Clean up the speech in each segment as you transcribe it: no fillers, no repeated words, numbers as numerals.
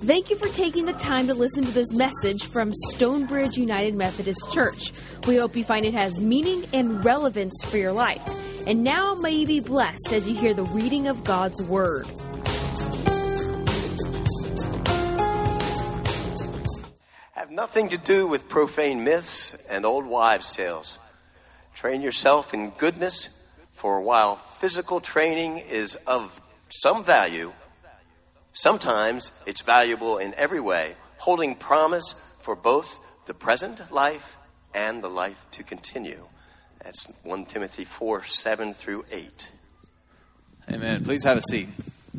Thank you for taking the time to listen to this message from Stonebridge United Methodist Church. We hope you find it has meaning and relevance for your life. And now may you be blessed as you hear the reading of God's Word. Have nothing to do with profane myths and old wives' tales. Train yourself in goodness, for while physical training is of some value, sometimes it's valuable in every way, holding promise for both the present life and the life to continue. That's 1 Timothy 4, 7 through 8. Amen. Please have a seat.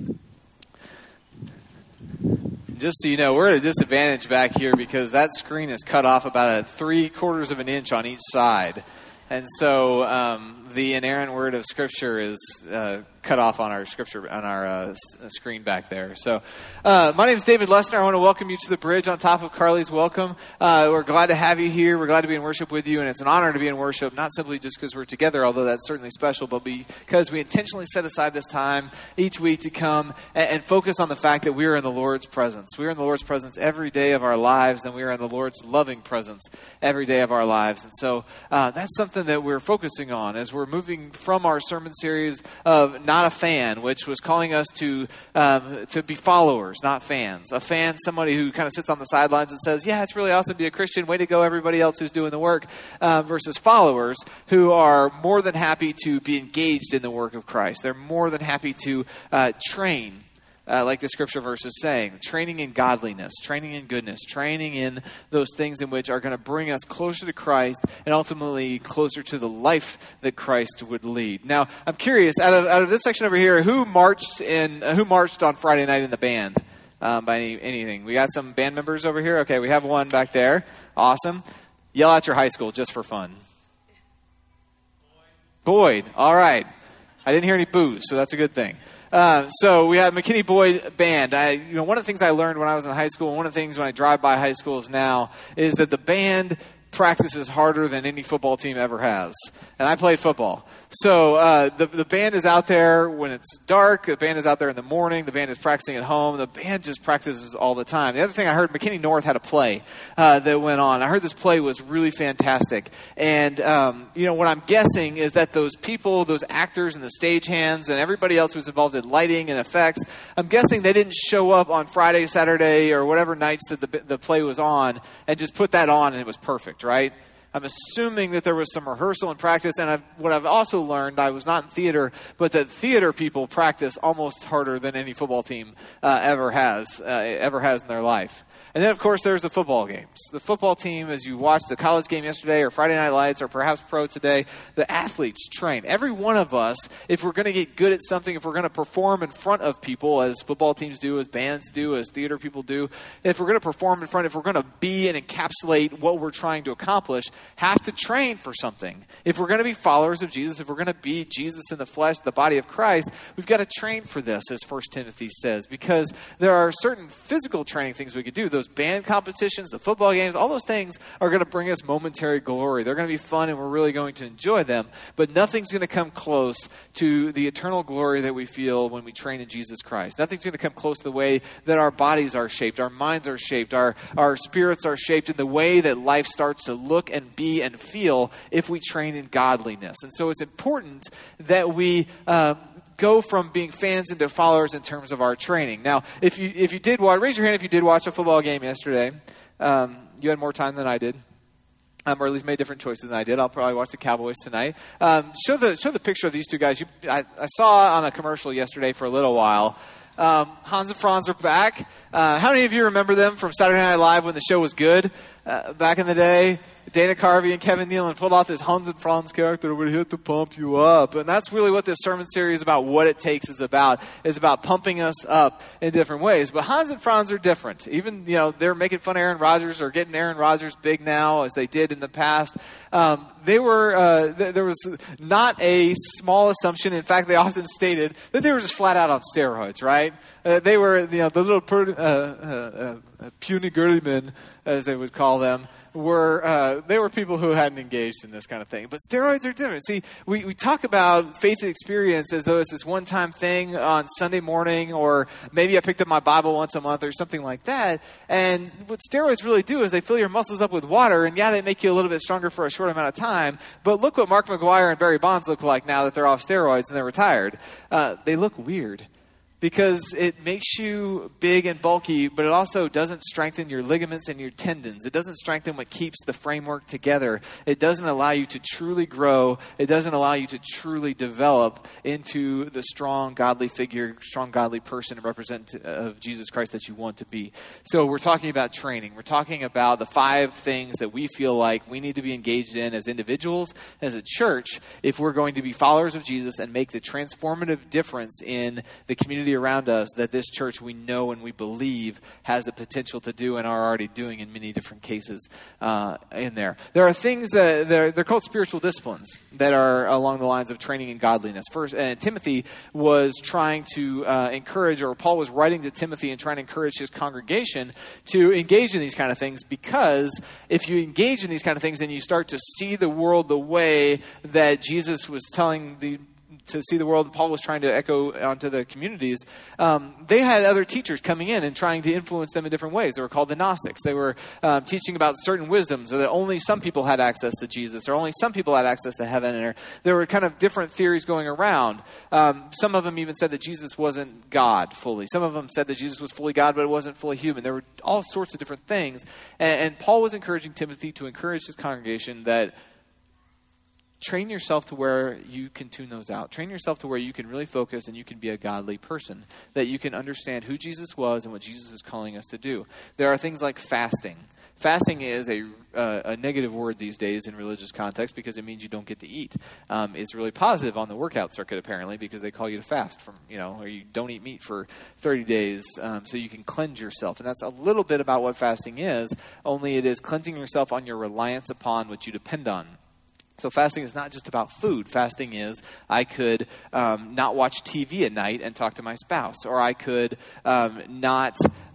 Just so you know, we're at a disadvantage back here because that screen is cut off about 3/4 of an inch on each side. And so the inerrant word of Scripture is cut off on our scripture on our screen back there. So my name is David Lessner. I want to welcome you to the bridge on top of Carly's Welcome. We're glad to have you here. We're glad to be in worship with you, and it's an honor to be in worship, not simply just because we're together, although that's certainly special, but because we intentionally set aside this time each week to come and focus on the fact that we are in the Lord's presence. We are in the Lord's presence every day of our lives, and we are in the Lord's loving presence every day of our lives. And so that's something that we're focusing on as we're moving from our sermon series of Not a Fan, which was calling us to be followers, not fans. A fan, somebody who kind of sits on the sidelines and says, yeah, it's really awesome to be a Christian. Way to go, everybody else who's doing the work. Versus followers who are more than happy to be engaged in the work of Christ. They're more than happy to train. Like the scripture verse is saying, training in godliness, training in goodness, training in those things in which are going to bring us closer to Christ and ultimately closer to the life that Christ would lead. Now, I'm curious, out of this section over here, who marched on Friday night in the band by anything? We got some band members over here? Okay, we have one back there. Awesome. Yell out your high school just for fun. Boyd. All right. I didn't hear any boos, so that's a good thing. So we have McKinney Boyd Band. One of the things I learned when I was in high school, and one of the things when I drive by high schools now, is that the band practices harder than any football team ever has. And I played football. So the band is out there when it's dark. The band is out there in the morning. The band is practicing at home. The band just practices all the time. The other thing I heard, McKinney North had a play that went on. I heard this play was really fantastic. And, what I'm guessing is that those people, those actors and the stagehands and everybody else who's involved in lighting and effects, I'm guessing they didn't show up on Friday, Saturday, or whatever nights that the play was on and just put that on and it was perfect, right? I'm assuming that there was some rehearsal and practice, and what I've also learned, I was not in theater, but that theater people practice almost harder than any football team ever has in their life. And then, of course, there's the football games. The football team, as you watched the college game yesterday or Friday Night Lights or perhaps pro today, the athletes train. Every one of us, if we're going to get good at something, if we're going to perform in front of people, as football teams do, as bands do, as theater people do, if we're going to perform in front, if we're going to be and encapsulate what we're trying to accomplish, have to train for something. If we're going to be followers of Jesus, if we're going to be Jesus in the flesh, the body of Christ, we've got to train for this, as 1 Timothy says, because there are certain physical training things we could do. Those band competitions, the football games, all those things are going to bring us momentary glory. They're going to be fun and we're really going to enjoy them, but nothing's going to come close to the eternal glory that we feel when we train in Jesus Christ. Nothing's going to come close to the way that our bodies are shaped, our minds are shaped, our spirits are shaped in the way that life starts to look and be and feel if we train in godliness. And so it's important that we go from being fans into followers in terms of our training. Now, if you did watch, raise your hand if you did watch a football game yesterday. You had more time than I did, or at least made different choices than I did. I'll probably watch the Cowboys tonight. Show the picture of these two guys. I saw on a commercial yesterday for a little while. Hans and Franz are back. How many of you remember them from Saturday Night Live when the show was good back in the day? Dana Carvey and Kevin Nealon pulled off this Hans and Franz character would hit to pump you up. And that's really what this sermon series is about, what it takes is about pumping us up in different ways. But Hans and Franz are different. Even, they're making fun of Aaron Rodgers or getting Aaron Rodgers big now as they did in the past. There was not a small assumption. In fact, they often stated that they were just flat out on steroids, right? They were, the little puny girly men, as they would call them, were people who hadn't engaged in this kind of thing. But steroids are different. See, we talk about faith and experience as though it's this one-time thing on Sunday morning, or maybe I picked up my Bible once a month or something like that. And what steroids really do is they fill your muscles up with water, and yeah, they make you a little bit stronger for a short amount of time. But look what Mark McGuire and Barry Bonds look like now that they're off steroids and they're retired. They look weird. Because it makes you big and bulky, but it also doesn't strengthen your ligaments and your tendons. It doesn't strengthen what keeps the framework together. It doesn't allow you to truly grow. It doesn't allow you to truly develop into the strong, godly figure, strong, godly person and representative of Jesus Christ that you want to be. So we're talking about training. We're talking about the 5 things that we feel like we need to be engaged in as individuals, as a church, if we're going to be followers of Jesus and make the transformative difference in the community around us that this church we know and we believe has the potential to do and are already doing in many different cases in there. There are things that they're called spiritual disciplines that are along the lines of training in godliness. First, Timothy was trying to encourage, or Paul was writing to Timothy and trying to encourage his congregation to engage in these kind of things, because if you engage in these kind of things and you start to see the world the way that Jesus was telling to see the world, Paul was trying to echo onto the communities, they had other teachers coming in and trying to influence them in different ways. They were called the Gnostics. They were teaching about certain wisdoms, or that only some people had access to Jesus, or only some people had access to heaven. And there were kind of different theories going around. Some of them even said that Jesus wasn't God fully. Some of them said that Jesus was fully God, but it wasn't fully human. There were all sorts of different things. And Paul was encouraging Timothy to encourage his congregation that train yourself to where you can tune those out. Train yourself to where you can really focus and you can be a godly person, that you can understand who Jesus was and what Jesus is calling us to do. There are things like fasting. Fasting is a negative word these days in religious context because it means you don't get to eat. It's really positive on the workout circuit, apparently, because they call you to fast from, or you don't eat meat for 30 days so you can cleanse yourself. And that's a little bit about what fasting is, only it is cleansing yourself on your reliance upon what you depend on. So fasting is not just about food. Fasting is I could not watch TV at night and talk to my spouse, or I could not.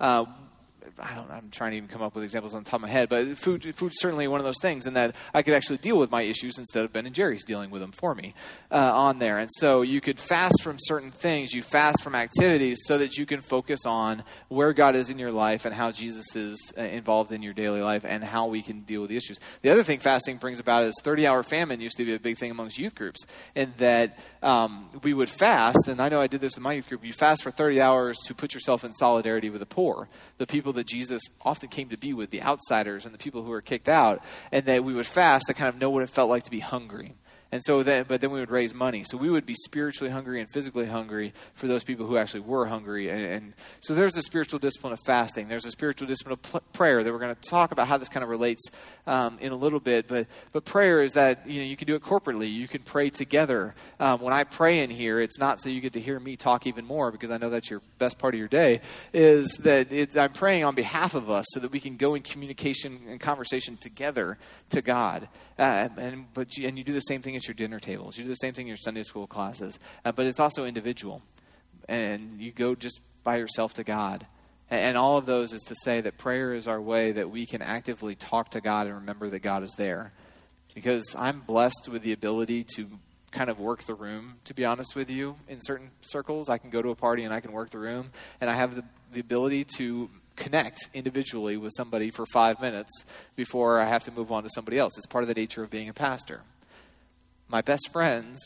I'm trying to even come up with examples on the top of my head, but food's certainly one of those things, in that I could actually deal with my issues instead of Ben and Jerry's dealing with them for me on there. And so you could fast from certain things. You fast from activities so that you can focus on where God is in your life and how Jesus is involved in your daily life and how we can deal with the issues. The other thing fasting brings about is 30-hour famine used to be a big thing amongst youth groups, in that we would fast, and I know I did this in my youth group. You fast for 30 hours to put yourself in solidarity with the poor, the people that Jesus often came to be with, the outsiders and the people who were kicked out, and that we would fast to kind of know what it felt like to be hungry. And so but then we would raise money. So we would be spiritually hungry and physically hungry for those people who actually were hungry. And so there's the spiritual discipline of fasting. There's a spiritual discipline of prayer that we're going to talk about how this kind of relates in a little bit. But prayer is that, you can do it corporately. You can pray together. When I pray in here, it's not so you get to hear me talk even more, because I know that's your best part of your day, is that I'm praying on behalf of us so that we can go in communication and conversation together to God. And you do the same thing at your dinner tables. You do the same thing in your Sunday school classes. But it's also individual. And you go just by yourself to God. And all of those is to say that prayer is our way that we can actively talk to God and remember that God is there. Because I'm blessed with the ability to kind of work the room, to be honest with you, in certain circles. I can go to a party and I can work the room. And I have the ability to connect individually with somebody for 5 minutes before I have to move on to somebody else. It's part of the nature of being a pastor. My best friends,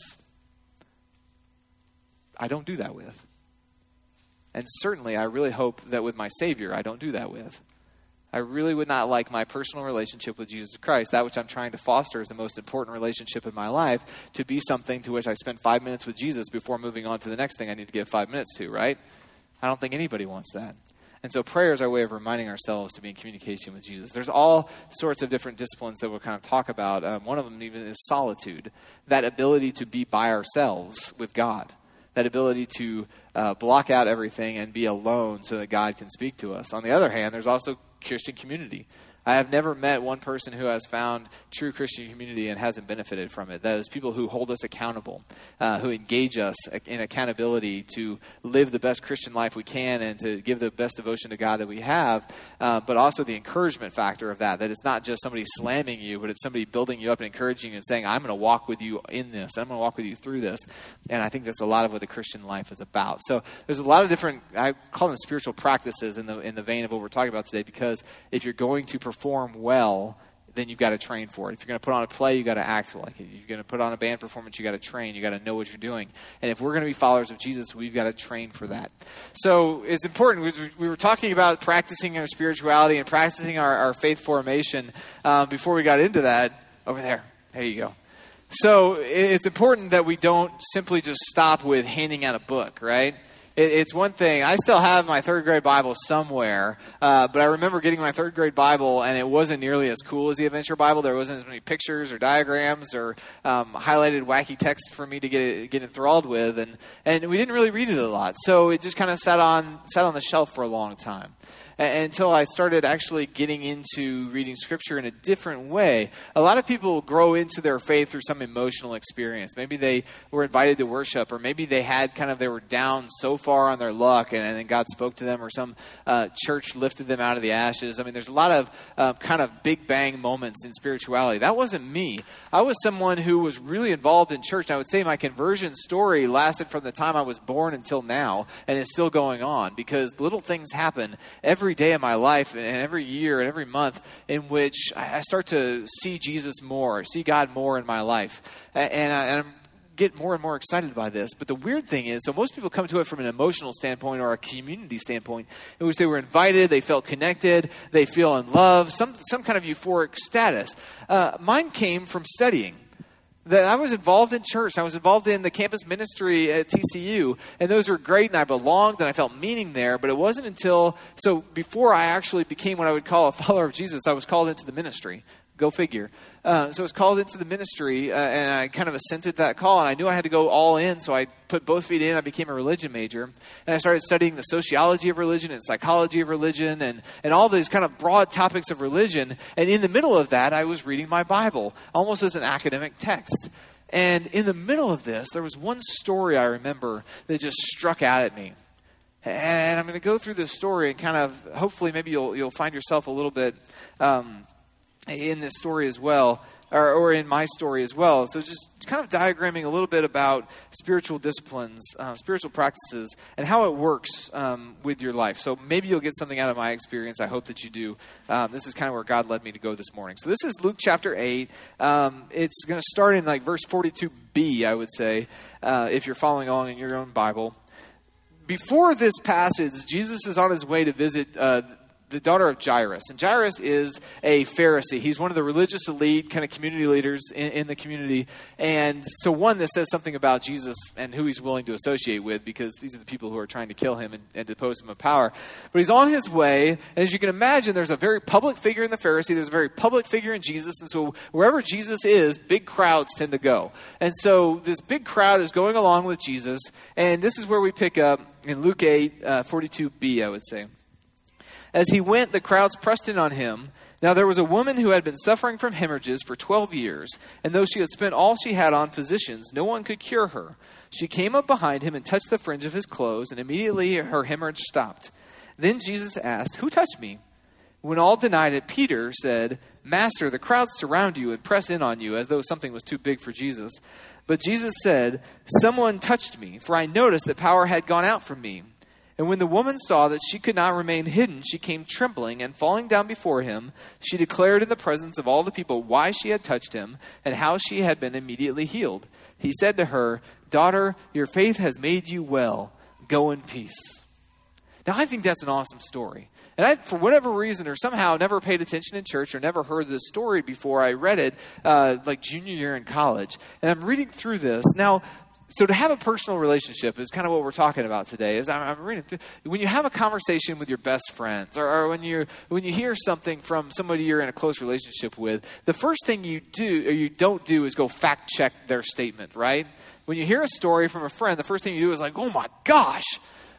I don't do that with. And certainly I really hope that with my Savior, I don't do that with. I really would not like my personal relationship with Jesus Christ, that which I'm trying to foster as the most important relationship in my life, to be something to which I spend 5 minutes with Jesus before moving on to the next thing I need to give 5 minutes to, right? I don't think anybody wants that. And so prayer is our way of reminding ourselves to be in communication with Jesus. There's all sorts of different disciplines that we'll kind of talk about. One of them even is solitude, that ability to be by ourselves with God, that ability to block out everything and be alone so that God can speak to us. On the other hand, there's also Christian community. I have never met one person who has found true Christian community and hasn't benefited from it. Those people who hold us accountable, who engage us in accountability to live the best Christian life we can and to give the best devotion to God that we have, but also the encouragement factor of that it's not just somebody slamming you, but it's somebody building you up and encouraging you and saying, I'm going to walk with you in this. I'm going to walk with you through this. And I think that's a lot of what the Christian life is about. So there's a lot of different, I call them spiritual practices in the vein of what we're talking about today, because if you're going to perform well, then you've got to train for it. If you're going to put on a play, you've got to act like it. If you're going to put on a band performance, you've got to train. You've got to know what you're doing. And if we're going to be followers of Jesus, we've got to train for that. So it's important. We were talking about practicing our spirituality and practicing our faith formation before we got into that. Over there. There you go. So it's important that we don't simply just stop with handing out a book, right? It's one thing. I still have my third grade Bible somewhere, but I remember getting my third grade Bible, and it wasn't nearly as cool as the Adventure Bible. There wasn't as many pictures or diagrams or highlighted wacky text for me to get enthralled with, and we didn't really read it a lot. So it just kind of sat on the shelf for a long time. Until I started actually getting into reading Scripture in a different way. A lot of people grow into their faith through some emotional experience. Maybe they were invited to worship, or maybe they were down so far on their luck, and then God spoke to them, or some church lifted them out of the ashes. I mean, there's a lot of kind of big bang moments in spirituality. That wasn't me. I was someone who was really involved in church. I would say my conversion story lasted from the time I was born until now, and is still going on, because little things happen every day of my life and every year and every month in which I start to see Jesus more, see God more in my life. And I get more and more excited by this. But the weird thing is, so most people come to it from an emotional standpoint or a community standpoint in which they were invited, they felt connected, they feel in love, some kind of euphoric status. Mine came from studying. That I was involved in church. I was involved in the campus ministry at TCU, and those were great, and I belonged, and I felt meaning there, but it wasn't until, so before I actually became what I would call a follower of Jesus, I was called into the ministry. Go figure. So I was called into the ministry, and I kind of assented to that call, and I knew I had to go all in, so I put both feet in. I became a religion major, and I started studying the sociology of religion and psychology of religion and all these kind of broad topics of religion. And in the middle of that, I was reading my Bible, almost as an academic text. And in the middle of this, there was one story I remember that just struck out at me. And I'm going to go through this story and kind of, hopefully maybe you'll find yourself a little bit in this story as well, or in my story as well. So just kind of diagramming a little bit about spiritual disciplines, spiritual practices, and how it works with your life. So maybe you'll get something out of my experience. I hope that you do. This is kind of where God led me to go this morning. So this is Luke chapter 8. It's going to start in like verse 42b, I would say, if you're following along in your own Bible. Before this passage, Jesus is on his way to visit the daughter of Jairus. And Jairus is a Pharisee. He's one of the religious elite kind of community leaders in the community. And so one, this says something about Jesus and who he's willing to associate with, because these are the people who are trying to kill him and depose him of power. But he's on his way. And as you can imagine, there's a very public figure in the Pharisee. There's a very public figure in Jesus. And so wherever Jesus is, big crowds tend to go. And so this big crowd is going along with Jesus. And this is where we pick up in Luke 8, 42b, I would say. As he went, the crowds pressed in on him. Now there was a woman who had been suffering from hemorrhages for 12 years, and though she had spent all she had on physicians, no one could cure her. She came up behind him and touched the fringe of his clothes, and immediately her hemorrhage stopped. Then Jesus asked, "Who touched me?" When all denied it, Peter said, "Master, the crowds surround you and press in on you," as though something was too big for Jesus. But Jesus said, "Someone touched me, for I noticed that power had gone out from me." And when the woman saw that she could not remain hidden, she came trembling, and falling down before him, she declared in the presence of all the people why she had touched him and how she had been immediately healed. He said to her, "Daughter, your faith has made you well. Go in peace." Now, I think that's an awesome story. And I, for whatever reason or somehow, never paid attention in church or never heard this story before I read it like junior year in college. And I'm reading through this. Now, so to have a personal relationship is kind of what we're talking about today. Is I'm reading through. When you have a conversation with your best friends, or when you hear something from somebody you're in a close relationship with, the first thing you do or you don't do is go fact check their statement, right? When you hear a story from a friend, the first thing you do is like, "Oh my gosh,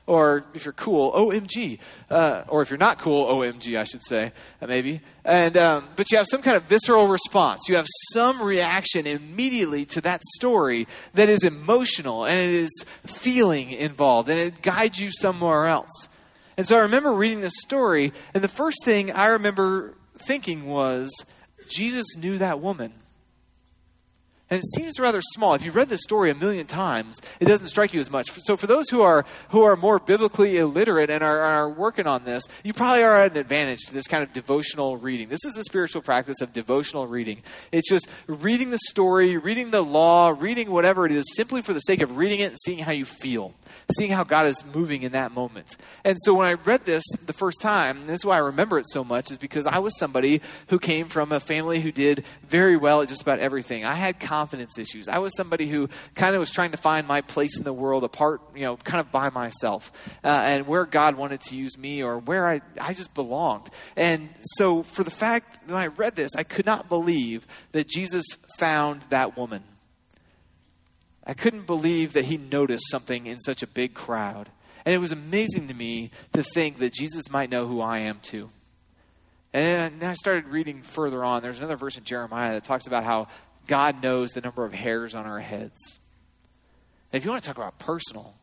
or if you're cool, OMG. Or if you're not cool, OMG, I should say, maybe. And but you have some kind of visceral response. You have some reaction immediately to that story that is emotional, and it is feeling involved, and it guides you somewhere else. And so I remember reading this story, and the first thing I remember thinking was, Jesus knew that woman. And it seems rather small. If you've read this story a million times, it doesn't strike you as much. So for those who are more biblically illiterate and are working on this, you probably are at an advantage to this kind of devotional reading. This is the spiritual practice of devotional reading. It's just reading the story, reading the law, reading whatever it is, simply for the sake of reading it and seeing how you feel, seeing how God is moving in that moment. And so when I read this the first time, and this is why I remember it so much, is because I was somebody who came from a family who did very well at just about everything. I had confidence issues. I was somebody who kind of was trying to find my place in the world apart, kind of by myself, and where God wanted to use me, or where I just belonged. And so for the fact that when I read this, I could not believe that Jesus found that woman. I couldn't believe that he noticed something in such a big crowd. And it was amazing to me to think that Jesus might know who I am too. And then I started reading further on. There's another verse in Jeremiah that talks about how God knows the number of hairs on our heads. And if you want to talk about personal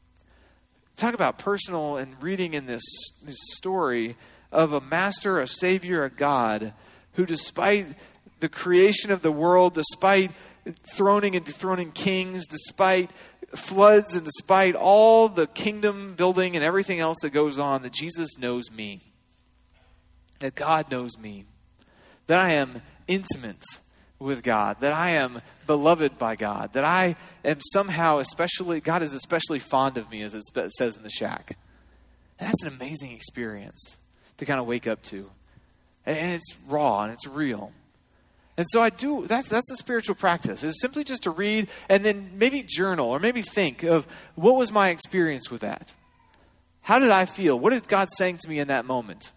and reading in this story of a master, a savior, a God who, despite the creation of the world, despite throning and dethroning kings, despite floods and despite all the kingdom building and everything else that goes on, that Jesus knows me, that God knows me, that I am intimate with God, that I am beloved by God, that I am somehow God is especially fond of me, as it says in the shack. And that's an amazing experience to kind of wake up to. And it's raw and it's real. And so that's a spiritual practice. It's simply just to read and then maybe journal or maybe think of, what was my experience with that? How did I feel? What is God saying to me in that moment?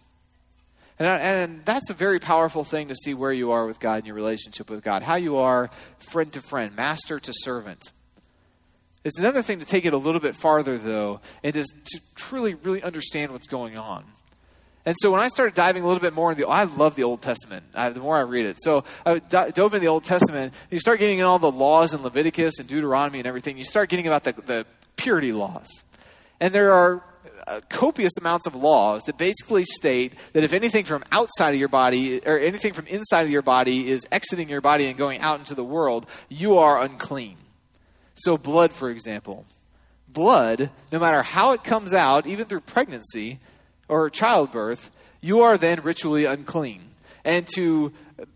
And that's a very powerful thing to see where you are with God in your relationship with God. How you are friend to friend, master to servant. It's another thing to take it a little bit farther, though, and to truly, really understand what's going on. And so when I started diving a little bit more into I love the Old Testament, the more I read it. So I dove into the Old Testament. You start getting in all the laws in Leviticus and Deuteronomy and everything. You start getting about the purity laws. And there are copious amounts of laws that basically state that if anything from outside of your body or anything from inside of your body is exiting your body and going out into the world, you are unclean. So blood, for example. Blood, no matter how it comes out, even through pregnancy or childbirth, you are then ritually unclean. And to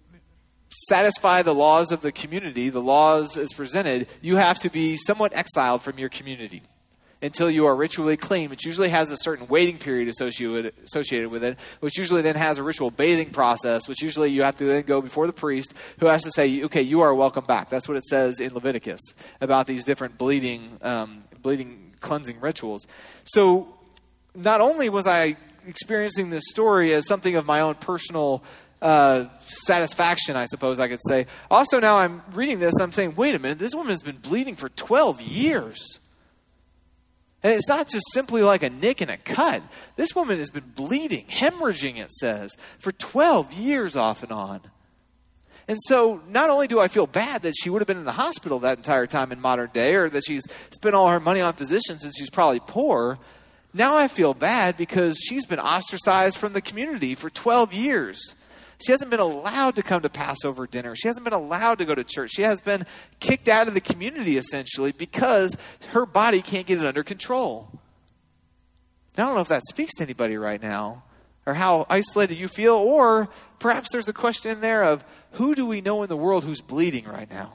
satisfy the laws of the community, the laws as presented, you have to be somewhat exiled from your community until you are ritually clean, which usually has a certain waiting period associated with it, which usually then has a ritual bathing process, which usually you have to then go before the priest, who has to say, okay, you are welcome back. That's what it says in Leviticus about these different bleeding cleansing rituals. So not only was I experiencing this story as something of my own personal satisfaction, I suppose I could say, also now I'm reading this, I'm saying, wait a minute, this woman has been bleeding for 12 years. And it's not just simply like a nick and a cut. This woman has been bleeding, hemorrhaging, it says, for 12 years off and on. And so not only do I feel bad that she would have been in the hospital that entire time in modern day, or that she's spent all her money on physicians and she's probably poor, now I feel bad because she's been ostracized from the community for 12 years. She hasn't been allowed to come to Passover dinner. She hasn't been allowed to go to church. She has been kicked out of the community, essentially, because her body can't get it under control. Now, I don't know if that speaks to anybody right now, or how isolated you feel, or perhaps there's the question in there of, who do we know in the world who's bleeding right now?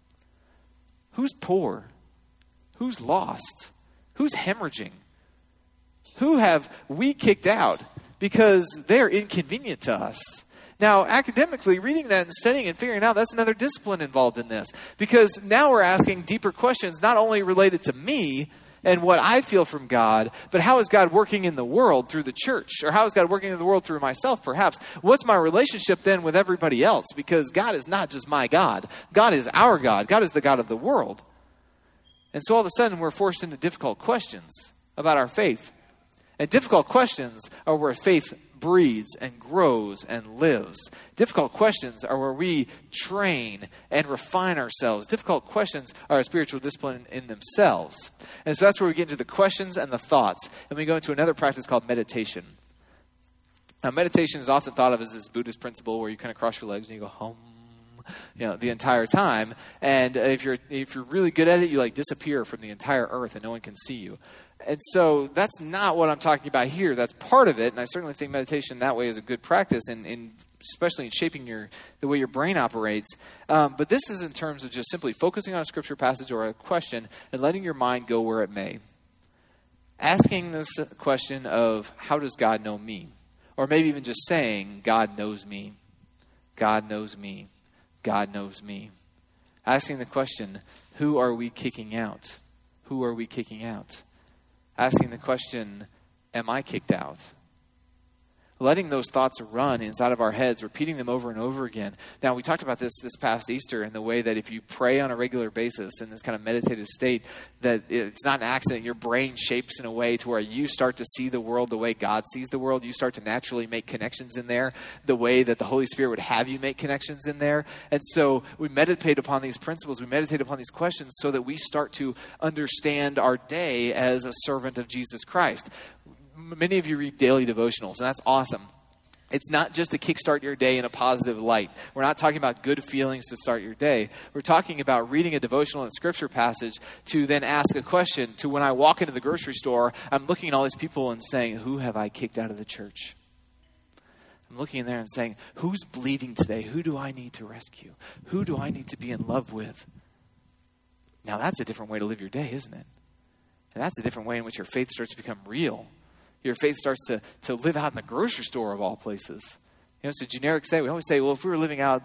Who's poor? Who's lost? Who's hemorrhaging? Who have we kicked out because they're inconvenient to us? Now, academically, reading that and studying and figuring out, that's another discipline involved in this. Because now we're asking deeper questions, not only related to me and what I feel from God, but how is God working in the world through the church? Or how is God working in the world through myself, perhaps? What's my relationship then with everybody else? Because God is not just my God. God is our God. God is the God of the world. And so all of a sudden, we're forced into difficult questions about our faith. And difficult questions are where faith breeds and grows and lives. Difficult questions are where we train and refine ourselves. Difficult questions are a spiritual discipline in themselves. And so that's where we get into the questions and the thoughts. And we go into another practice called meditation. Now, meditation is often thought of as this Buddhist principle where you kind of cross your legs and you go hum, the entire time. And if you're really good at it, you like disappear from the entire earth and no one can see you. And so that's not what I'm talking about here. That's part of it, and I certainly think meditation that way is a good practice, especially in shaping the way your brain operates. But this is in terms of just simply focusing on a scripture passage or a question and letting your mind go where it may. Asking this question of, how does God know me? Or maybe even just saying, God knows me. God knows me. God knows me. Asking the question, who are we kicking out? Who are we kicking out? Asking the question, am I kicked out? Letting those thoughts run inside of our heads, repeating them over and over again. Now, we talked about this past Easter in the way that if you pray on a regular basis in this kind of meditative state, that it's not an accident. Your brain shapes in a way to where you start to see the world the way God sees the world. You start to naturally make connections in there the way that the Holy Spirit would have you make connections in there. And so we meditate upon these principles. We meditate upon these questions so that we start to understand our day as a servant of Jesus Christ. Many of you read daily devotionals, and that's awesome. It's not just to kickstart your day in a positive light. We're not talking about good feelings to start your day. We're talking about reading a devotional and scripture passage to then ask a question to when I walk into the grocery store, I'm looking at all these people and saying, who have I kicked out of the church? I'm looking in there and saying, who's bleeding today? Who do I need to rescue? Who do I need to be in love with? Now that's a different way to live your day, isn't it? And that's a different way in which your faith starts to become real. Your faith starts to live out in the grocery store of all places. It's a generic say. We always say, well, if you're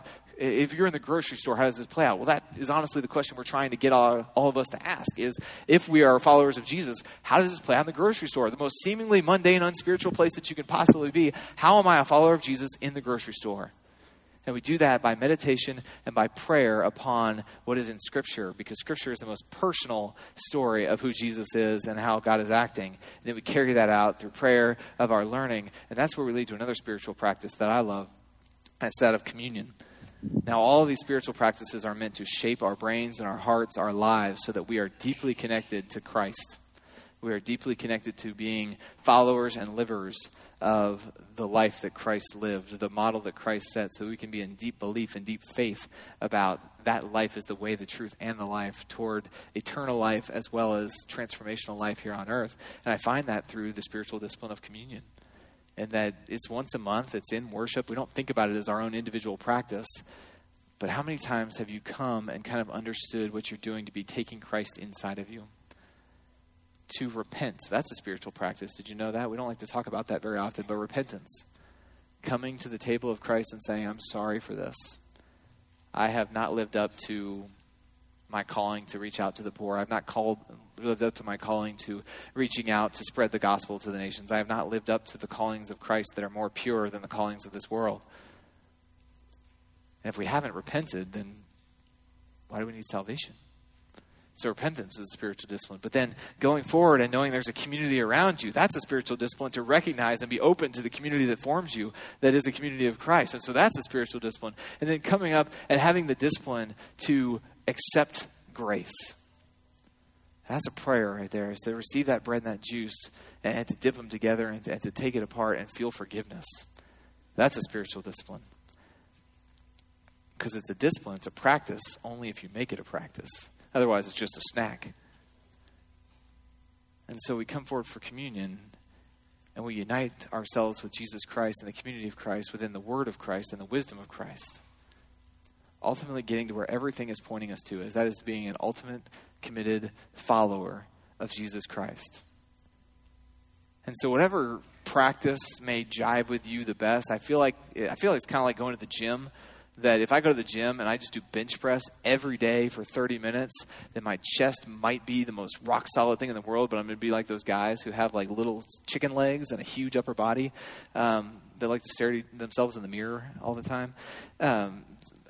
in the grocery store, how does this play out? Well, that is honestly the question we're trying to get all of us to ask is, if we are followers of Jesus, how does this play out in the grocery store? The most seemingly mundane, unspiritual place that you can possibly be. How am I a follower of Jesus in the grocery store? And we do that by meditation and by prayer upon what is in Scripture, because Scripture is the most personal story of who Jesus is and how God is acting. And then we carry that out through prayer of our learning. And that's where we lead to another spiritual practice that I love. And it's that of communion. Now, all of these spiritual practices are meant to shape our brains and our hearts, our lives, so that we are deeply connected to Christ. We are deeply connected to being followers and livers of the life that Christ lived, the model that Christ set, so we can be in deep belief and deep faith about that life is the way, the truth, and the life toward eternal life as well as transformational life here on earth. And I find that through the spiritual discipline of communion. And that it's once a month, it's in worship. We don't think about it as our own individual practice. But how many times have you come and kind of understood what you're doing to be taking Christ inside of you? To repent. That's a spiritual practice. Did you know that? We don't like to talk about that very often, but repentance. Coming to the table of Christ and saying, I'm sorry for this. I have not lived up to my calling to reach out to the poor. I've not lived up to my calling to reaching out to spread the gospel to the nations. I have not lived up to the callings of Christ that are more pure than the callings of this world. And if we haven't repented, then why do we need salvation? So repentance is a spiritual discipline. But then going forward and knowing there's a community around you, that's a spiritual discipline to recognize and be open to the community that forms you, that is a community of Christ. And so that's a spiritual discipline. And then coming up and having the discipline to accept grace. That's a prayer right there, is to receive that bread and that juice and to dip them together and to take it apart and feel forgiveness. That's a spiritual discipline. Because it's a discipline, it's a practice, only if you make it a practice. Otherwise, it's just a snack. And so we come forward for communion, and we unite ourselves with Jesus Christ and the community of Christ within the word of Christ and the wisdom of Christ. Ultimately getting to where everything is pointing us to, is that is being an ultimate committed follower of Jesus Christ. And so whatever practice may jive with you the best, I feel like it's kind of like going to the gym. That if I go to the gym and I just do bench press every day for 30 minutes, then my chest might be the most rock solid thing in the world, but I'm going to be like those guys who have like little chicken legs and a huge upper body. They like to stare at themselves in the mirror all the time.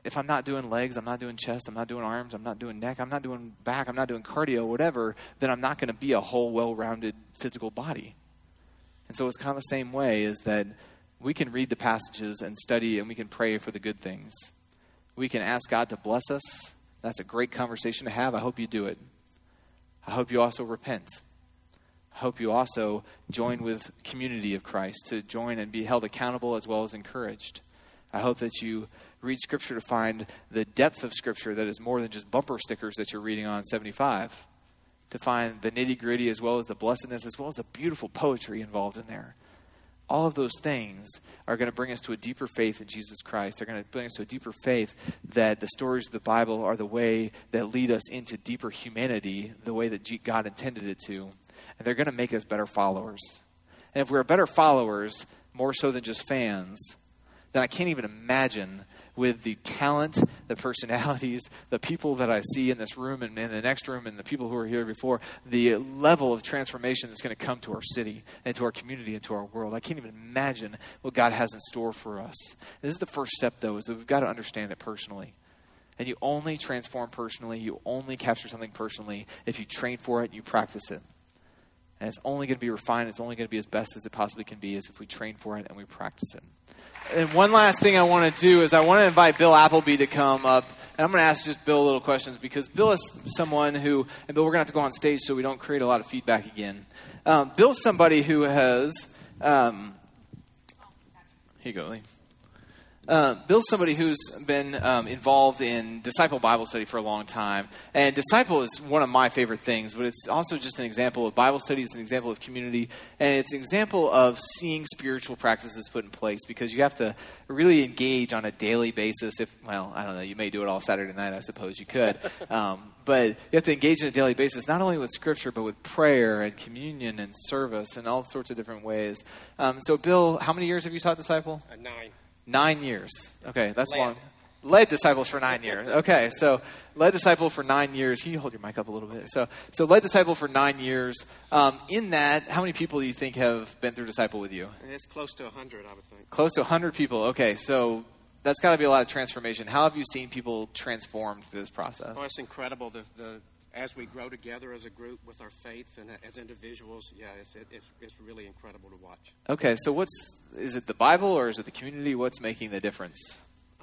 if I'm not doing legs, I'm not doing chest, I'm not doing arms, I'm not doing neck, I'm not doing back, I'm not doing cardio, whatever, then I'm not going to be a whole, well-rounded physical body. And so it's kind of the same way, is that we can read the passages and study, and we can pray for the good things. We can ask God to bless us. That's a great conversation to have. I hope you do it. I hope you also repent. I hope you also join with community of Christ, to join and be held accountable as well as encouraged. I hope that you read Scripture to find the depth of Scripture that is more than just bumper stickers that you're reading on 75. To find the nitty-gritty as well as the blessedness, as well as the beautiful poetry involved in there. All of those things are going to bring us to a deeper faith in Jesus Christ. They're going to bring us to a deeper faith that the stories of the Bible are the way that lead us into deeper humanity, the way that God intended it to. And they're going to make us better followers. And if we're better followers, more so than just fans, then I can't even imagine, with the talent, the personalities, the people that I see in this room and in the next room and the people who were here before, the level of transformation that's going to come to our city and to our community and to our world. I can't even imagine what God has in store for us. This is the first step, though, is that we've got to understand it personally. And you only transform personally, you only capture something personally if you train for it and you practice it. And it's only going to be refined, it's only going to be as best as it possibly can be, is if we train for it and we practice it. And one last thing I want to do is I want to invite Bill Appleby to come up. And I'm going to ask just Bill a little questions, because Bill is someone who, and Bill, we're going to have to go on stage so we don't create a lot of feedback again. Bill's somebody who has, here you go, Lee. Bill's somebody who's been involved in Disciple Bible study for a long time. And Disciple is one of my favorite things, but it's also just an example of Bible study. It's an example of community. And it's an example of seeing spiritual practices put in place, because you have to really engage on a daily basis. I don't know, you may do it all Saturday night, I suppose you could. But you have to engage on a daily basis, not only with Scripture, but with prayer and communion and service and all sorts of different ways. So Bill, how many years have you taught Disciple? 9. 9 years. Okay, that's long. Led disciples for 9 years. Okay, so led disciple for 9 years. Can you hold your mic up a little bit? So led disciple for 9 years. In that, how many people do you think have been through disciple with you? It's close to 100, I would think. Close to 100 people. Okay, so that's got to be a lot of transformation. How have you seen people transformed through this process? Oh, it's incredible. As we grow together as a group with our faith and as individuals, it's really incredible to watch. Okay, so is it the Bible or is it the community? What's making the difference?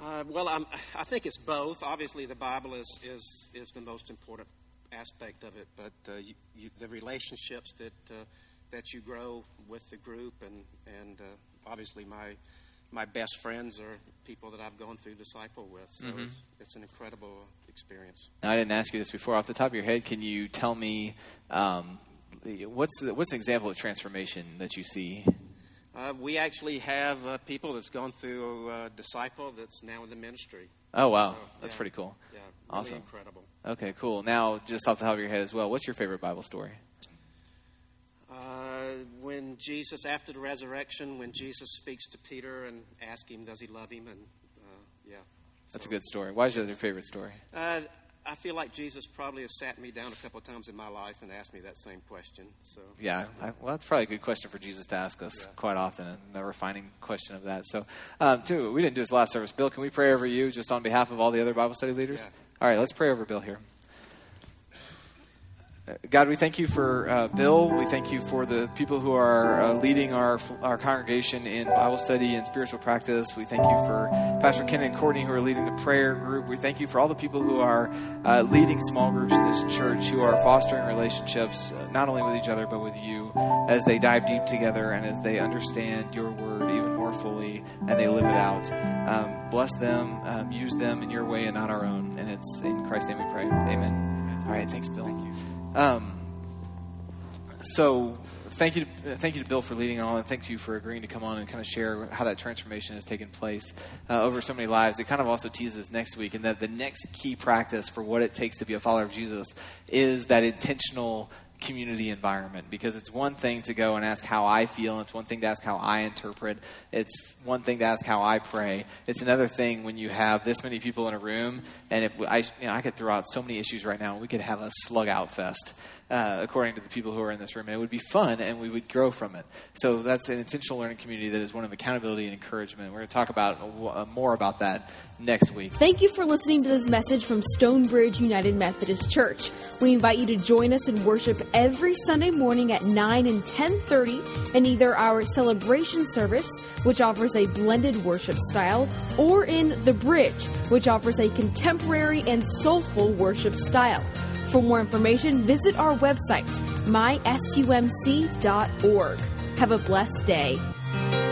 I think it's both. Obviously, the Bible is the most important aspect of it, but the relationships that you grow with the group, and obviously my best friends are people that I've gone through Disciple with, so it's an incredible experience. Now, I didn't ask you this before. Off the top of your head, can you tell me what's an example of transformation that you see? We actually have people that's gone through Disciple that's now in the ministry. Oh, wow. That's pretty cool. Yeah, really awesome. Incredible. Okay, cool. Now, just off the top of your head as well, what's your favorite Bible story? When Jesus, after the resurrection, when Jesus speaks to Peter and asks him, does he love him? And That's a good story. Why is that your favorite story? I feel like Jesus probably has sat me down a couple of times in my life and asked me that same question. So yeah, that's probably a good question for Jesus to ask us quite often, and the refining question of that. So, too, we didn't do this last service. Bill, can we pray over you just on behalf of all the other Bible study leaders? Yeah. All right, let's pray over Bill here. God, we thank you for Bill. We thank you for the people who are leading our congregation in Bible study and spiritual practice. We thank you for Pastor Ken and Courtney who are leading the prayer group. We thank you for all the people who are leading small groups in this church, who are fostering relationships not only with each other but with you, as they dive deep together and as they understand your word even more fully and they live it out. Bless them, use them in your way and not our own. And it's in Christ's name we pray. Amen. All right, thanks, Bill. Thank you. So thank you to Bill for leading on, and thank you for agreeing to come on and kind of share how that transformation has taken place over so many lives. It kind of also teases next week, and that the next key practice for what it takes to be a follower of Jesus is that intentional community environment, because it's one thing to go and ask how I feel. It's one thing to ask how I interpret. It's one thing to ask how I pray. It's another thing when you have this many people in a room, and if I could throw out so many issues right now, and we could have a slug out fest, according to the people who are in this room, and it would be fun, and we would grow from it. So that's an intentional learning community that is one of accountability and encouragement. We're going to talk about more about that next week. Thank you for listening to this message from Stonebridge United Methodist Church. We invite you to join us in worship every Sunday morning at 9 and 10:30 in either our celebration service, which offers a blended worship style, or in The Bridge, which offers a contemporary and soulful worship style. For more information, visit our website, mysumc.org. Have a blessed day.